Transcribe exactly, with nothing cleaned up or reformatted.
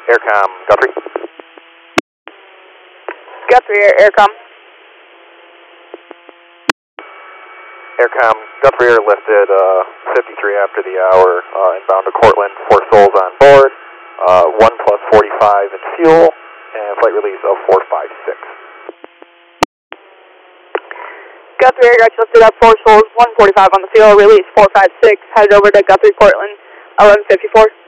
Aircom, Guthrie. Guthrie, Air, Aircom. Aircom, Guthrie Air lifted uh, fifty-three after the hour, uh, inbound to Cortland, four souls on board, uh, one plus forty-five in fuel, and flight release of four five six. Guthrie Air, got you lifted up, four souls, one forty-five on the fuel, release four five six, headed over to Guthrie, Portland, eleven fifty-four.